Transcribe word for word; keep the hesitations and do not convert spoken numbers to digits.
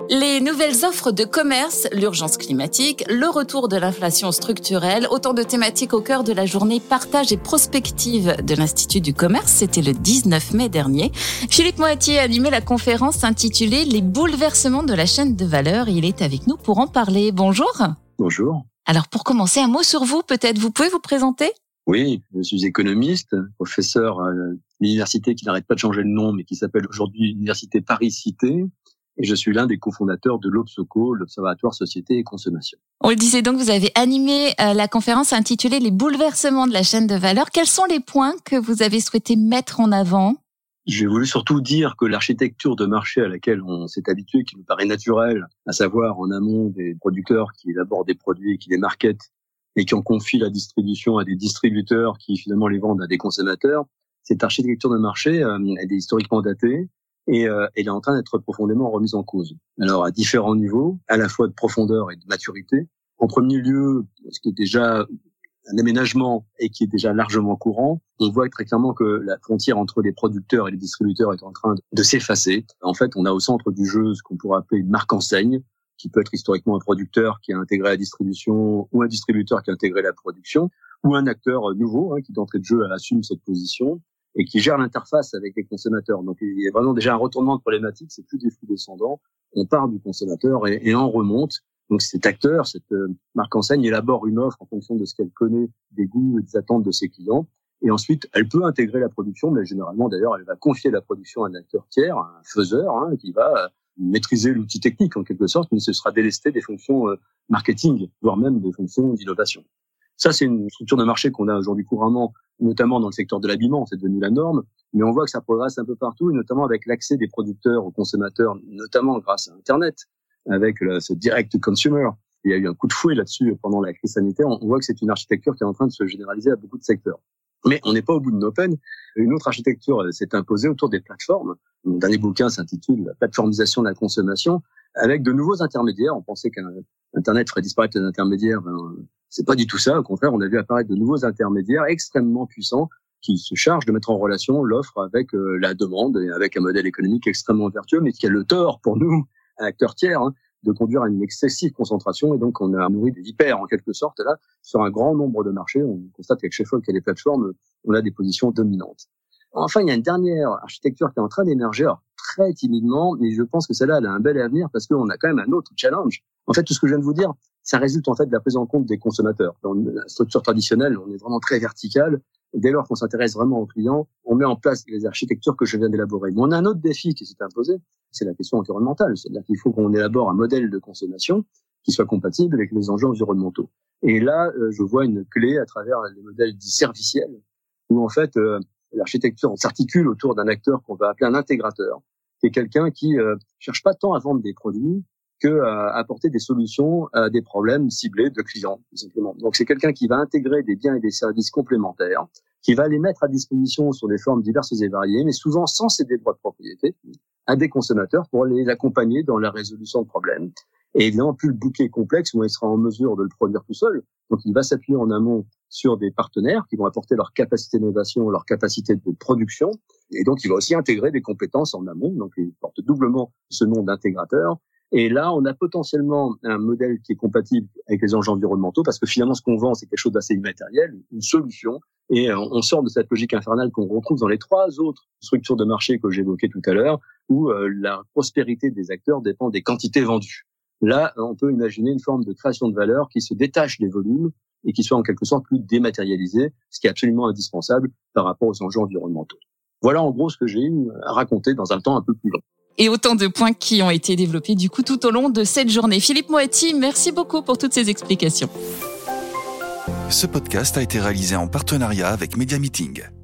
Les nouvelles offres de commerce, l'urgence climatique, le retour de l'inflation structurelle, autant de thématiques au cœur de la journée partage et prospective de l'Institut du commerce. C'était le dix-neuf mai dernier. Philippe Moatier a animé la conférence intitulée « Les bouleversements de la chaîne de valeur ». Il est avec nous pour en parler. Bonjour. Bonjour. Alors pour commencer, un mot sur vous peut-être. Vous pouvez vous présenter ? Oui, je suis économiste, professeur à l'université qui n'arrête pas de changer de nom, mais qui s'appelle aujourd'hui l'Université Paris-Cité. Et je suis l'un des cofondateurs de l'Obsoco, l'Observatoire Société et Consommation. On le disait donc, vous avez animé la conférence intitulée « Les bouleversements de la chaîne de valeur ». Quels sont les points que vous avez souhaité mettre en avant ? J'ai voulu surtout dire que l'architecture de marché à laquelle on s'est habitué, qui nous paraît naturelle, à savoir en amont des producteurs qui élaborent des produits, qui les marketent et qui en confient la distribution à des distributeurs qui finalement les vendent à des consommateurs, cette architecture de marché, euh, elle est historiquement datée. Et euh, elle est en train d'être profondément remise en cause. Alors, à différents niveaux, à la fois de profondeur et de maturité. En premier lieu, ce qui est déjà un aménagement et qui est déjà largement courant, on voit très clairement que la frontière entre les producteurs et les distributeurs est en train de s'effacer. En fait, on a au centre du jeu ce qu'on pourrait appeler une marque enseigne, qui peut être historiquement un producteur qui a intégré la distribution ou un distributeur qui a intégré la production, ou un acteur nouveau hein, qui d'entrée de jeu assume cette position et qui gère l'interface avec les consommateurs. Donc, il y a vraiment déjà un retournement de problématique, c'est plus des flux descendants, on part du consommateur et, et on remonte. Donc, cet acteur, cette euh, marque enseigne élabore une offre en fonction de ce qu'elle connaît des goûts et des attentes de ses clients. Et ensuite, elle peut intégrer la production, mais généralement, d'ailleurs, elle va confier la production à un acteur tiers, à un faiseur, hein, qui va maîtriser l'outil technique en quelque sorte, mais ce sera délesté des fonctions euh, marketing, voire même des fonctions d'innovation. Ça, c'est une structure de marché qu'on a aujourd'hui couramment, notamment dans le secteur de l'habillement, c'est devenu la norme, mais on voit que ça progresse un peu partout, et notamment avec l'accès des producteurs aux consommateurs, notamment grâce à Internet, avec le, ce direct consumer. Il y a eu un coup de fouet là-dessus pendant la crise sanitaire. On voit que c'est une architecture qui est en train de se généraliser à beaucoup de secteurs. Mais on n'est pas au bout de nos peines. Une autre architecture s'est imposée autour des plateformes. Mon dernier bouquin s'intitule « La plateformisation de la consommation », avec de nouveaux intermédiaires. On pensait qu'Internet ferait disparaître les intermédiaires. Ben, c'est pas du tout ça. Au contraire, on a vu apparaître de nouveaux intermédiaires extrêmement puissants qui se chargent de mettre en relation l'offre avec euh, la demande et avec un modèle économique extrêmement vertueux, mais qui a le tort pour nous, un acteur tiers, hein, de conduire à une excessive concentration. Et donc, on a nourri des vipères, en quelque sorte, là, sur un grand nombre de marchés. On constate qu'avec Sheffield, qu'il y a des plateformes, on a des positions dominantes. Enfin, il y a une dernière architecture qui est en train d'émerger, alors très timidement, mais je pense que celle-là, elle a un bel avenir parce qu'on a quand même un autre challenge. En fait, tout ce que je viens de vous dire, ça résulte en fait de la prise en compte des consommateurs. Dans la structure traditionnelle, on est vraiment très vertical. Dès lors qu'on s'intéresse vraiment aux clients, on met en place les architectures que je viens d'élaborer. Mais on a un autre défi qui s'est imposé, c'est la question environnementale. C'est-à-dire qu'il faut qu'on élabore un modèle de consommation qui soit compatible avec les enjeux environnementaux. Et là, je vois une clé à travers les modèles dits serviciels, où en fait, euh, l'architecture s'articule autour d'un acteur qu'on va appeler un intégrateur, qui est quelqu'un qui euh, cherche pas tant à vendre des produits que à apporter des solutions à des problèmes ciblés de clients, tout simplement. Donc, c'est quelqu'un qui va intégrer des biens et des services complémentaires, qui va les mettre à disposition sur des formes diverses et variées, mais souvent sans céder de droits de propriété, à des consommateurs pour les accompagner dans la résolution de problèmes. Et évidemment, plus le bouquet est complexe, moins il sera en mesure de le produire tout seul. Donc, il va s'appuyer en amont sur des partenaires qui vont apporter leur capacité d'innovation, leur capacité de production. Et donc, il va aussi intégrer des compétences en amont. Donc, il porte doublement ce nom d'intégrateur. Et là, on a potentiellement un modèle qui est compatible avec les enjeux environnementaux parce que finalement, ce qu'on vend, c'est quelque chose d'assez immatériel, une solution. Et on sort de cette logique infernale qu'on retrouve dans les trois autres structures de marché que j'évoquais tout à l'heure, où la prospérité des acteurs dépend des quantités vendues. Là, on peut imaginer une forme de création de valeur qui se détache des volumes et qui soit en quelque sorte plus dématérialisée, ce qui est absolument indispensable par rapport aux enjeux environnementaux. Voilà en gros ce que j'ai eu à raconter dans un temps un peu plus long. Et autant de points qui ont été développés du coup tout au long de cette journée. Philippe Moatier, merci beaucoup pour toutes ces explications. Ce podcast a été réalisé en partenariat avec Media Meeting.